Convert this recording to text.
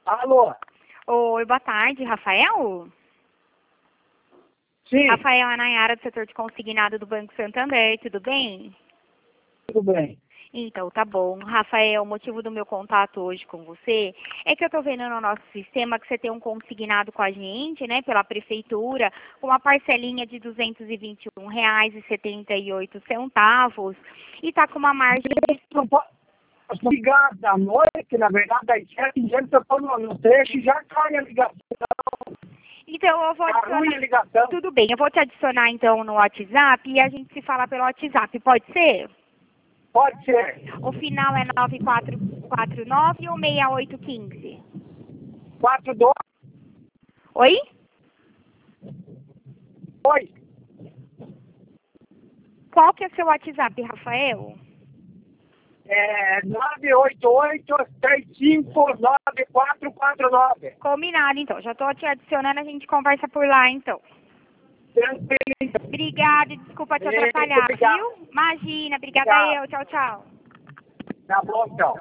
Alô? Oi, boa tarde, Rafael? Sim, Rafael, é Nayara, do setor de consignado do Banco Santander, tudo bem? tudo bem. Então, tá bom. Rafael, o motivo do meu contato hoje com você é que eu tô vendo no nosso sistema que você tem um consignado com a gente, né, pela prefeitura, com uma parcelinha de R$ 221,78 e tá com uma margem de... Não posso ligar da noite, na verdade, das 7 em diante, eu estou no trecho e já cai a ligação. Então, eu vou Tá ruim a adicionar... ligação. Tudo bem, eu vou te adicionar, então, no WhatsApp e a gente se fala pelo WhatsApp, pode ser? Pode ser. O final é 9449 ou 6815? 42, Oi? Qual que é o seu WhatsApp, Rafael? 988-359449. Combinado, então. Já estou te adicionando, a gente conversa por lá, então. Tranquilo. Obrigada e desculpa te Eita, atrapalhar, obrigado. viu? Imagina, obrigada Obrigado. eu. Tchau, tchau. Tá bom, então.